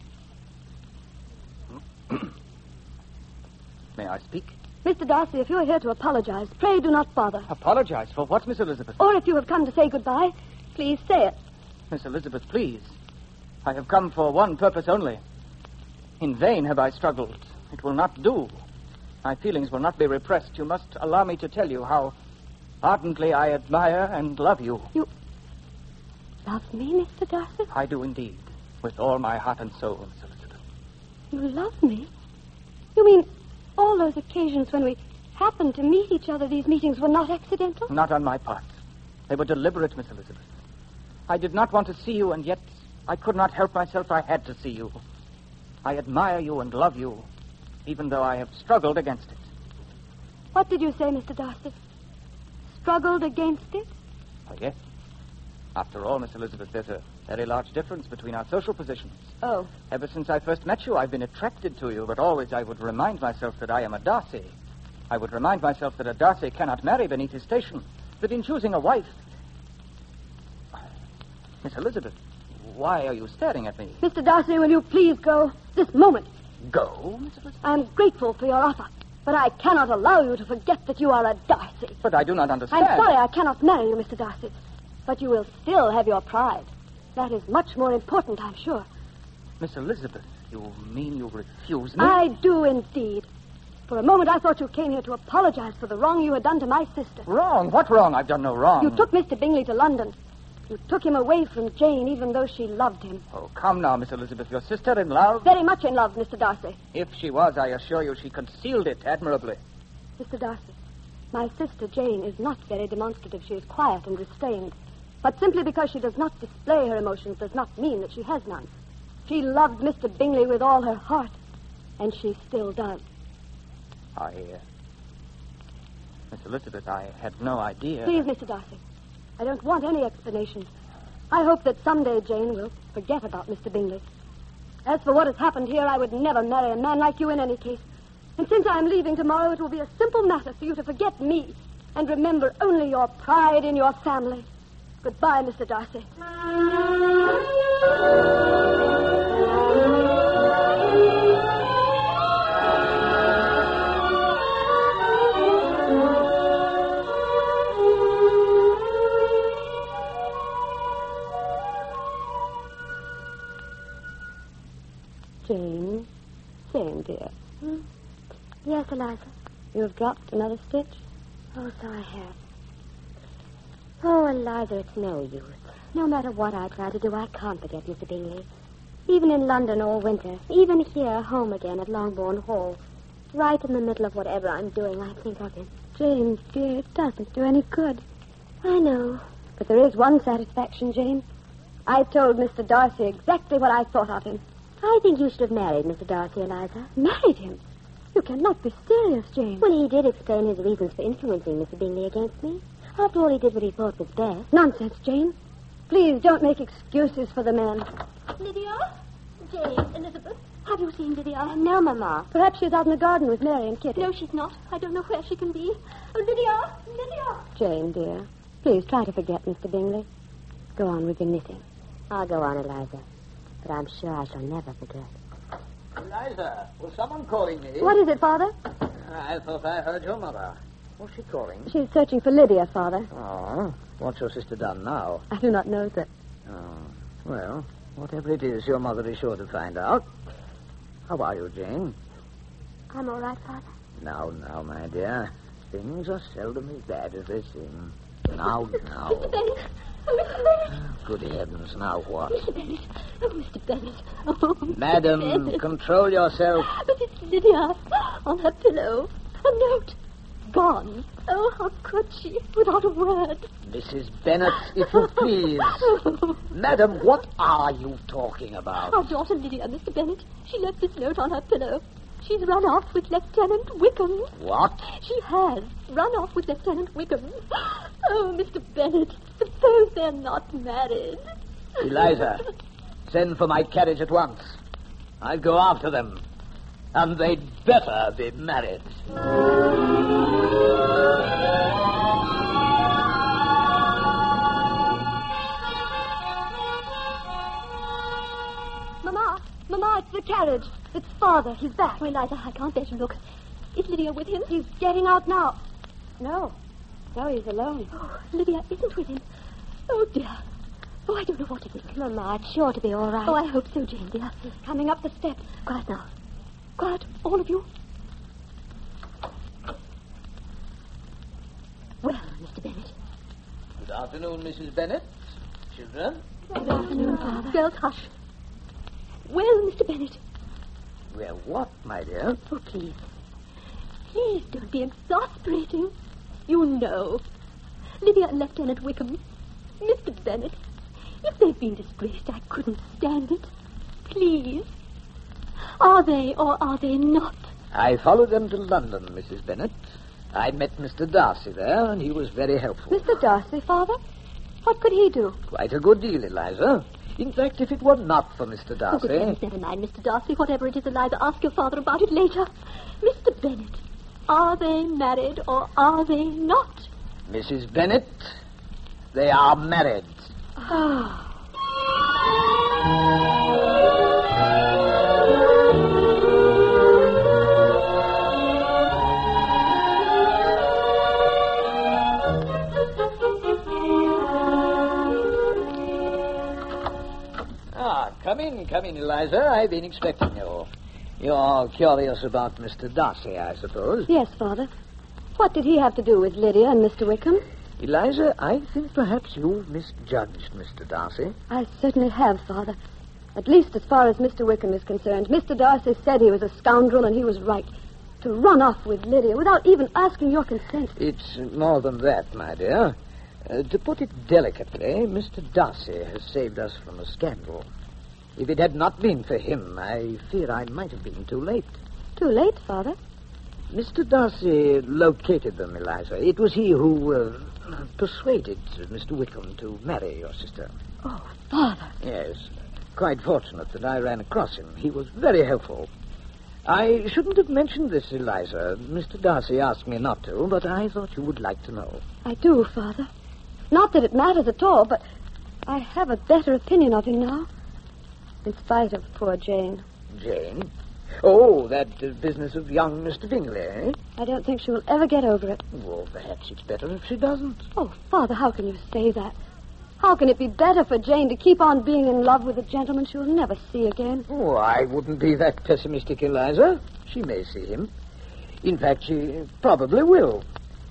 May I speak?
Mister Darcy, if you are here to apologize, pray do not bother.
Apologize for what, Miss Elizabeth?
Or if you have come to say goodbye, please say it.
Miss Elizabeth, please. I have come for one purpose only. In vain have I struggled. It will not do. My feelings will not be repressed. You must allow me to tell you how ardently I admire and love you.
You love me, Mister Darcy?
I do indeed. With all my heart and soul, Miss Elizabeth.
You love me? You mean all those occasions when we happened to meet each other, these meetings were not accidental?
Not on my part. They were deliberate, Miss Elizabeth. I did not want to see you, and yet I could not help myself. I had to see you. I admire you and love you, even though I have struggled against it.
What did you say, Mister Darcy? Struggled against it?
Oh, yes. After all, Miss Elizabeth, there's a very large difference between our social positions.
Oh.
Ever since I first met you, I've been attracted to you, but always I would remind myself that I am a Darcy. I would remind myself that a Darcy cannot marry beneath his station, that in choosing a wife... Miss Elizabeth, why are you staring at me?
Mister Darcy, will you please go this moment?
Go, Miss Elizabeth?
I'm grateful for your offer, but I cannot allow you to forget that you are a Darcy.
But I do not understand.
I'm sorry I cannot marry you, Mister Darcy, but you will still have your pride. That is much more important, I'm sure.
Miss Elizabeth, you mean you refuse me?
I do indeed. For a moment I thought you came here to apologize for the wrong you had done to my sister.
Wrong? What wrong? I've done no wrong.
You took Mister Bingley to London. You took him away from Jane, even though she loved him.
Oh, come now, Miss Elizabeth. Your sister in love?
Very much in love, Mister Darcy.
If she was, I assure you she concealed it admirably.
Mister Darcy, my sister Jane is not very demonstrative. She is quiet and restrained. But simply because she does not display her emotions does not mean that she has none. She loved Mister Bingley with all her heart, and she still does.
I, uh... Miss Elizabeth, I had no idea...
Please, Mister Darcy, I don't want any explanations. I hope that someday Jane will forget about Mister Bingley. As for what has happened here, I would never marry a man like you in any case. And since I am leaving tomorrow, it will be a simple matter for you to forget me and remember only your pride in your family. Goodbye, Mister Darcy. Jane. Jane, dear.
Hmm? Yes, Eliza.
You have dropped another stitch?
Oh, so I have. Oh, Eliza, it's no use. No matter what I try to do, I can't forget Mister Bingley.
Even in London all winter. Even here, home again at Longbourn Hall. Right in the middle of whatever I'm doing, I think of him.
Jane, dear, it doesn't do any good.
I know.
But there is one satisfaction, Jane. I told Mister Darcy exactly what I thought of him.
I think you should have married Mister Darcy, Eliza.
Married him? You cannot be serious, Jane.
Well, he did explain his reasons for influencing Mister Bingley against me. After all, he did what he thought was best.
Nonsense, Jane. Please don't make excuses for the man.
Lydia? Jane, Elizabeth, have you seen Lydia? No, Mama.
Perhaps she's out in the garden with Mary and Kitty.
No, she's not. I don't know where she can be. Oh, Lydia! Lydia!
Jane, dear, please try to forget Mister Bingley. Go on with your knitting.
I'll go on, Eliza. But I'm sure I shall never forget.
Eliza, was someone calling me?
What is it, Father?
I thought I heard your mother. What's she calling?
She's searching for Lydia, Father.
Oh, what's your sister done now?
I do not know, sir.
Oh, well, whatever it is, your mother is sure to find out. How are you, Jane?
I'm all right, Father.
Now, now, my dear. Things are seldom as bad as they seem. Now, now.
Mister Bennet! Oh, Mister Bennet!
Good heavens, now what?
Mister Bennet! Oh, Mister Bennet! Oh, Mister
Madam,
Bennet.
control yourself.
But it's Lydia on her pillow. A note. Gone. Oh, how could she? Without a word.
Missus Bennet, if you please. Madam, what are you talking about?
Our daughter Lydia, Mister Bennet. She left this note on her pillow. She's run off with Lieutenant Wickham.
What?
She has run off with Lieutenant Wickham. Oh, Mister Bennet, suppose they're not married.
Eliza, send for my carriage at once. I'll go after them. And they'd better be married.
Mama, Mama, it's the carriage. It's Father. He's back. Oh, Eliza, I can't bear to look. Is Lydia with him?
He's getting out now. No. No, he's alone.
Oh, Lydia isn't with him. Oh, dear. Oh, I don't know what to think.
Mama, it's sure to be all right.
Oh, I hope so, Jane, dear.
He's coming up the steps.
Quiet now. Quiet, all of you. Well, Mister Bennet.
Good afternoon, Missus Bennet. Children.
Good afternoon, Father. Girls, hush. Well, Mister Bennet.
Well, what, my dear?
Oh, please. Please don't be exasperating. You know. Lydia and Lieutenant Wickham. Mister Bennet. If they've been disgraced, I couldn't stand it. Please. Are they or are they not?
I followed them to London, Missus Bennet. I met Mister Darcy there, and he was very helpful.
Mister Darcy, Father? What could he do?
Quite a good deal, Eliza. In fact, if it were not for Mister Darcy...
Oh, good heavens, never mind, Mister Darcy. Whatever it is, Eliza, ask your father about it later. Mister Bennet, are they married or are they not?
Missus Bennet, they are married.
Ah.
Come in, come in, Eliza. I've been expecting you. You're curious about Mister Darcy, I suppose.
Yes, Father. What did he have to do with Lydia and Mister Wickham?
Eliza, I think perhaps you've misjudged Mister Darcy.
I certainly have, Father. At least as far as Mister Wickham is concerned. Mister Darcy said he was a scoundrel, and he was right. To run off with Lydia without even asking your consent.
It's more than that, my dear. Uh, to put it delicately, Mister Darcy has saved us from a scandal. If it had not been for him, I fear I might have been too late.
Too late, Father?
Mister Darcy located them, Eliza. It was he who uh, persuaded Mister Wickham to marry your sister.
Oh, Father.
Yes. Quite fortunate that I ran across him. He was very helpful. I shouldn't have mentioned this, Eliza. Mister Darcy asked me not to, but I thought you would like to know.
I do, Father. Not that it matters at all, but I have a better opinion of him now. In spite of poor Jane.
Jane? Oh, that uh, business of young Mister Bingley, eh?
I don't think she will ever get over it.
Well, perhaps it's better if she doesn't.
Oh, Father, how can you say that? How can it be better for Jane to keep on being in love with a gentleman she will never see again?
Oh, I wouldn't be that pessimistic, Eliza. She may see him. In fact, she probably will.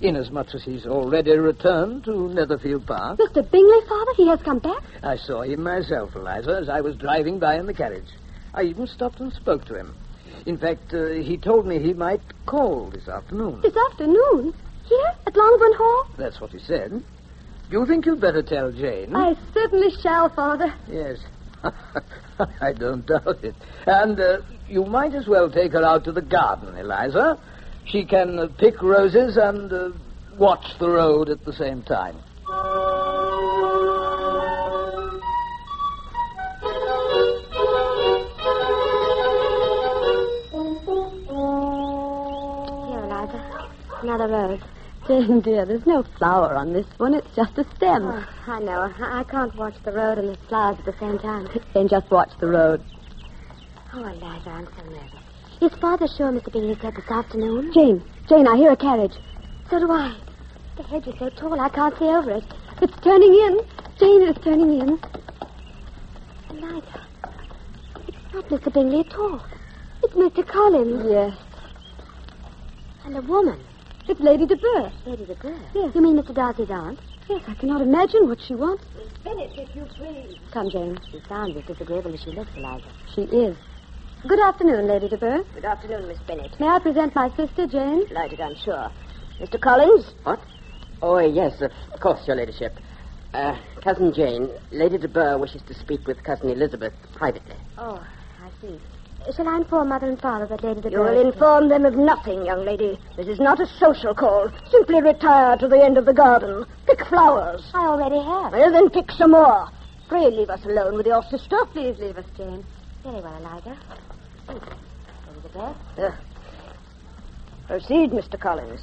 inasmuch as he's already returned to Netherfield Park.
Mister Bingley, Father? He has come back?
I saw him myself, Eliza, as I was driving by in the carriage. I even stopped and spoke to him. In fact, uh, he told me he might call this afternoon.
This afternoon? Here? At Longbourn Hall?
That's what he said. Do you think you'd better tell Jane?
I certainly shall, Father.
Yes. I don't doubt it. And uh, you might as well take her out to the garden, Eliza. She can uh, pick roses and uh, watch the road at the same time.
Here, Eliza. Another rose. Jane, dear, there's no flower on this one. It's just a stem.
Oh, I know. I I can't watch the road and the flowers at the same time.
Then just watch the road.
Oh, Eliza, I'm so nervous. Is Father sure Mister Bingley said this afternoon?
Jane, Jane, I hear a carriage.
So do I. The hedge is so tall I can't see over it.
It's turning in. Jane, it's turning in.
Eliza, it's not Mister Bingley at all. It's Mister Collins.
Yes.
And a woman.
It's Lady de Burgh.
Lady de Burgh?
Yes.
You mean Mister Darcy's aunt?
Yes, I cannot imagine what she wants.
Miss Bennet, if you please.
Come, Jane.
She sounds as disagreeable as she looks, Eliza.
She is. Good afternoon, Lady de Burgh.
Good afternoon, Miss Bennet.
May I present my sister, Jane?
Delighted, I'm sure. Mister Collins?
What? Oh, yes, of course, Your Ladyship. Uh, Cousin Jane, Lady de Burgh wishes to speak with Cousin Elizabeth privately.
Oh, I see. Shall I inform Mother and Father that Lady de
You
Burgh...
will inform them of nothing, young lady. This is not a social call. Simply retire to the end of the garden. Pick flowers.
I already have.
Well, then pick some more. Pray leave us alone with your sister.
Please leave us, Jane.
Very well, Eliza. Thank you, Lady de Burgh.
Uh, proceed, Mister Collins.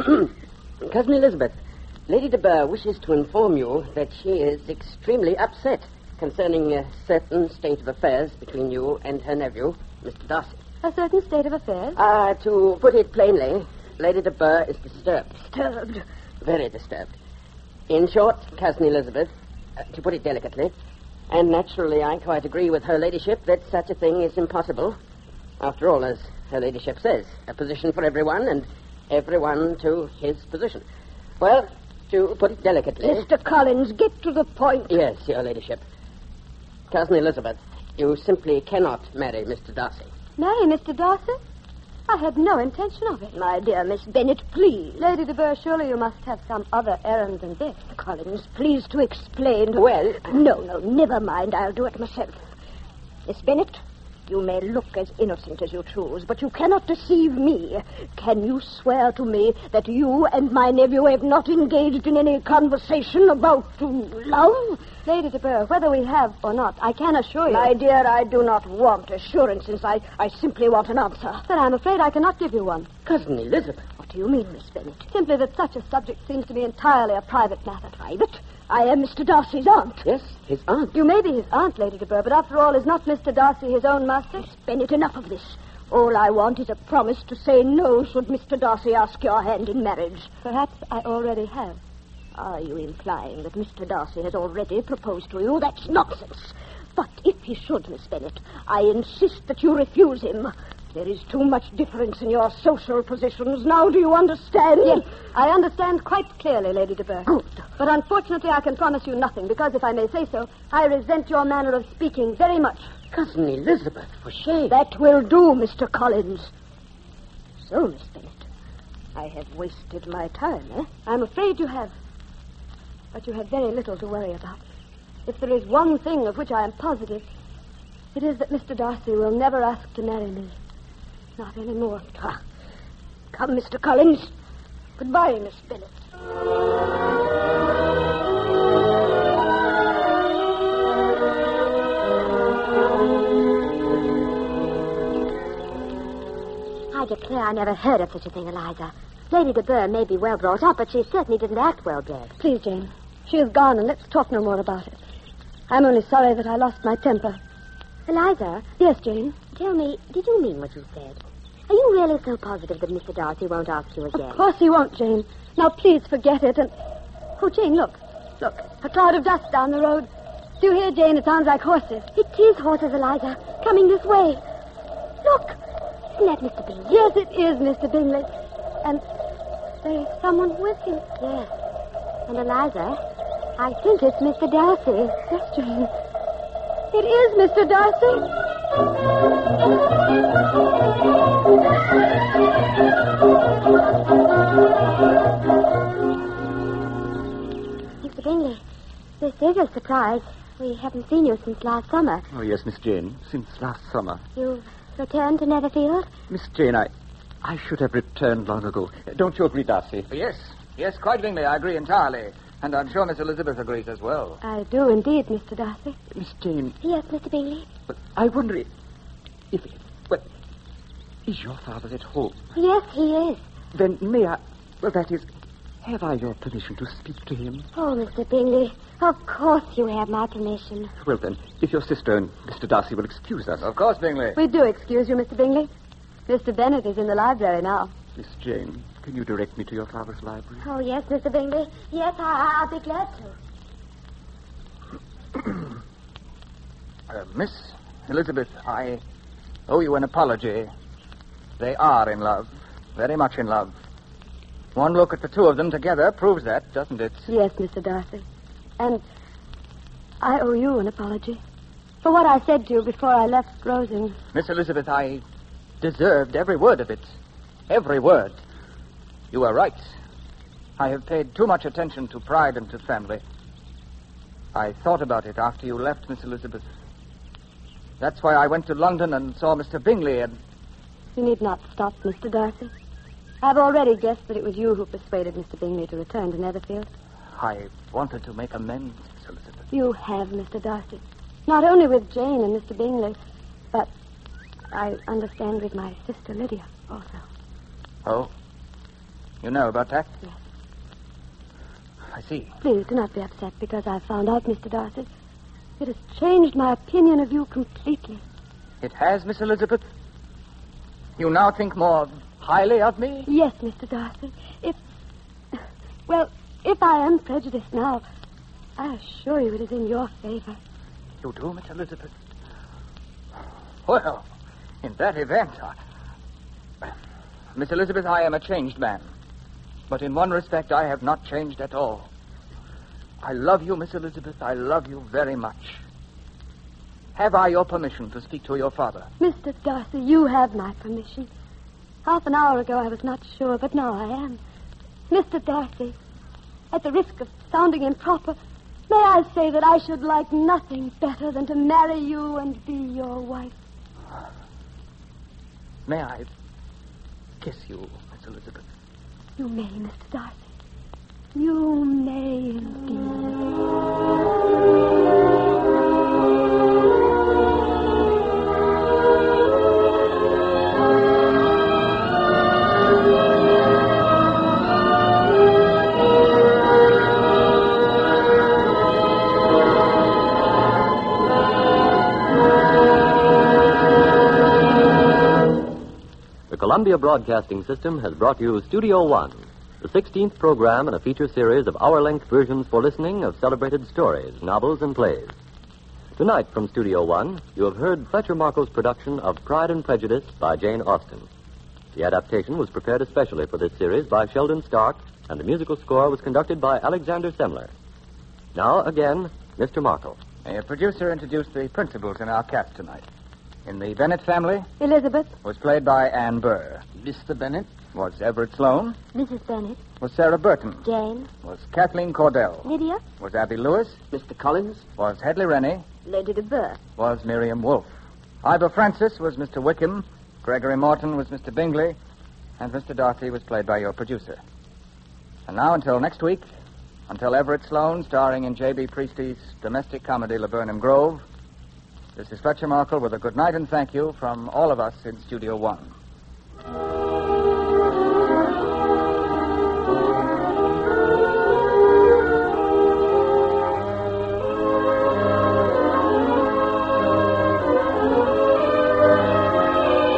Cousin Elizabeth, Lady de Burgh wishes to inform you that she is extremely upset concerning a certain state of affairs between you and her nephew, Mister Darcy.
A certain state of affairs?
Uh, to put it plainly, Lady de Burgh is disturbed.
Disturbed.
Very disturbed. In short, Cousin Elizabeth, uh, to put it delicately, and naturally I quite agree with her ladyship that such a thing is impossible. After all, as her ladyship says, a position for everyone and everyone to his position. Well, to put it delicately...
Mister Collins, get to the point.
Yes, Your Ladyship. Cousin Elizabeth, you simply cannot marry Mister Darcy.
Marry Mister Darcy? I had no intention of it.
My dear Miss Bennet, please.
Lady de Burgh, surely you must have some other errand than this.
Collins, please to explain. To...
Well...
No, no, never mind. I'll do it myself. Miss Bennet, you may look as innocent as you choose, but you cannot deceive me. Can you swear to me that you and my nephew have not engaged in any conversation about love?
Lady de Burgh, whether we have or not, I can assure you...
My dear, I do not want assurances. I, I simply want an answer.
But I'm afraid I cannot give you one.
Cousin Elizabeth.
What do you mean, Miss Bennet?
Simply that such a subject seems to be entirely a private matter.
Private? I am Mister Darcy's aunt.
Yes, his aunt.
You may be his aunt, Lady de Burgh, but after all, is not Mister Darcy his own master?
Miss Bennet, enough of this. All I want is a promise to say no should Mister Darcy ask your hand in marriage.
Perhaps I already have.
Are you implying that Mister Darcy has already proposed to you? That's nonsense. But if he should, Miss Bennet, I insist that you refuse him. There is too much difference in your social positions. Now do you understand?
Yes, I understand quite clearly, Lady de Burgh.
Good.
But unfortunately, I can promise you nothing, because if I may say so, I resent your manner of speaking very much.
Cousin Elizabeth, for shame.
That will do, Mister Collins. So, Miss Bennet, I have wasted my time, eh?
I'm afraid you have. But you have very little to worry about. If there is one thing of which I am positive, it is that Mister Darcy will never ask to marry me. Not anymore.
Ah. Come, Mister Collins. Goodbye, Miss Bennet.
I declare I never heard of such a thing, Eliza. Lady de Burgh may be well brought up, but she certainly didn't act well bred.
Please, Jane. She is gone, and let's talk no more about it. I'm only sorry that I lost my temper.
Eliza?
Yes, Jane?
Tell me, did you mean what you said? Are you really so positive that Mister Darcy won't ask you again?
Of course he won't, Jane. Now, please forget it and... Oh, Jane, look. Look, a cloud of dust down the road. Do you hear, Jane? It sounds like horses.
It is horses, Eliza. Coming this way. Look. Isn't that Mister Bingley?
Yes, it is Mister Bingley. And...
There's someone with him. Yes. And Eliza, I think it's Mister Darcy. Yes, Jane. It is Mister Darcy. Mister Bingley, this is a surprise. We haven't seen you since last summer.
Oh, yes, Miss Jane, since last summer.
You've returned to Netherfield?
Miss Jane, I... I should have returned long ago. Don't you agree, Darcy?
Yes. Yes, quite Bingley. I agree entirely. And I'm sure Miss Elizabeth agrees as well.
I do indeed, Mister Darcy.
Miss Jane...
Yes, Mister Bingley.
But I wonder if... if well, is your father at home?
Yes, he is.
Then may I... Well, that is... Have I your permission to speak to him?
Oh, Mister Bingley, of course you have my permission.
Well, then, if your sister and Mister Darcy will excuse us...
Of course, Bingley.
We do excuse you, Mister Bingley. Mister Bennet is in the library now.
Miss Jane, can you direct me to your father's library?
Oh, yes, Mister Bingley. Yes, I, I'll be glad to.
uh, Miss Elizabeth, I owe you an apology. They are in love. Very much in love. One look at the two of them together proves that, doesn't it?
Yes, Mister Darcy. And I owe you an apology for what I said to you before I left Rosings.
Miss Elizabeth, I deserved every word of it. Every word. You are right. I have paid too much attention to pride and to family. I thought about it after you left, Miss Elizabeth. That's why I went to London and saw Mister Bingley and...
You need not stop, Mister Darcy. I've already guessed that it was you who persuaded Mister Bingley to return to Netherfield.
I wanted to make amends, Miss Elizabeth.
You have, Mister Darcy. Not only with Jane and Mister Bingley, but I understand with my sister Lydia also.
Oh? You know about that?
Yes.
I see.
Please do not be upset because I've found out, Mister Darcy. It has changed my opinion of you completely.
It has, Miss Elizabeth? You now think more highly of me?
Yes, Mister Darcy. If... Well, if I am prejudiced now, I assure you it is in your favor.
You do, Miss Elizabeth? Well, in that event, I... Miss Elizabeth, I am a changed man. But in one respect, I have not changed at all. I love you, Miss Elizabeth. I love you very much. Have I your permission to speak to your father?
Mister Darcy, you have my permission. Half an hour ago, I was not sure, but now I am. Mister Darcy, at the risk of sounding improper, may I say that I should like nothing better than to marry you and be your wife.
May I kiss you, Miss Elizabeth?
You may, Mister Darcy. You may indeed.
The Columbia Broadcasting System has brought you Studio One, the sixteenth program in a feature series of hour-length versions for listening of celebrated stories, novels, and plays. Tonight from Studio One, you have heard Fletcher Markle's production of Pride and Prejudice by Jane Austen. The adaptation was prepared especially for this series by Sheldon Stark, and the musical score was conducted by Alexander Semler. Now, again, Mister Markle.
May a producer introduce the principals in our cast tonight. In the Bennet family...
Elizabeth.
Was played by Anne Burr.
Mister Bennet.
Was Everett Sloane.
Missus Bennet.
Was Sarah Burton.
Jane.
Was Kathleen Cordell.
Lydia.
Was Abby Lewis.
Mister Collins.
Was Hedley Rennie.
Lady de Burgh.
Was Miriam Wolfe. Ivor Francis was Mister Wickham. Gregory Morton was Mister Bingley. And Mister Darcy was played by your producer. And now, until next week, until Everett Sloane, starring in J B. Priestley's domestic comedy Laburnum Grove, this is Fletcher Markle with a good night and thank you from all of us in Studio One.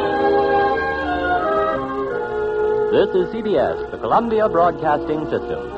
This is C B S, the Columbia Broadcasting System.